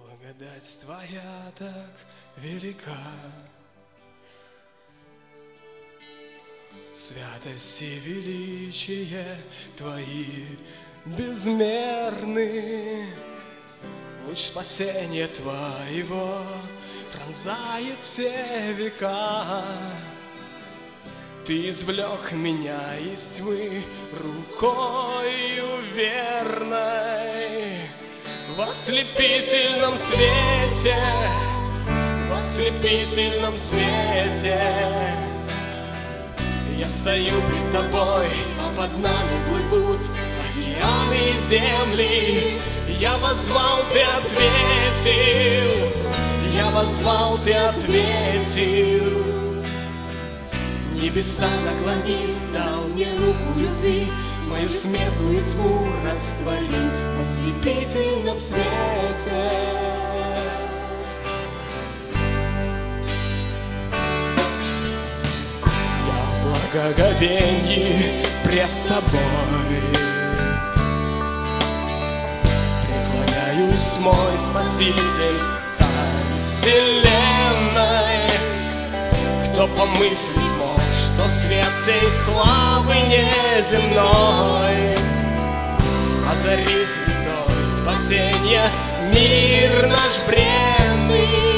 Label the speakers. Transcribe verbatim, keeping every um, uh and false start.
Speaker 1: Благодать Твоя так велика, святость и величие Твои безмерны. Луч спасения Твоего пронзает все века. Ты извлек меня из тьмы рукою верной. В ослепительном свете, в ослепительном свете я стою пред Тобой, а под нами плывут океаны и земли. Я возвал, Ты ответил, я возвал, Ты ответил. Небеса наклонив, дал мне руку любви, мою смертную тьму растворил в ослепительном свете. Я в благоговении пред Тобой преклоняюсь, мой Спаситель, Царь вселенной. Кто помыслить мог, что свет сей славы неземной озарит звездой спасенья мир наш бренный.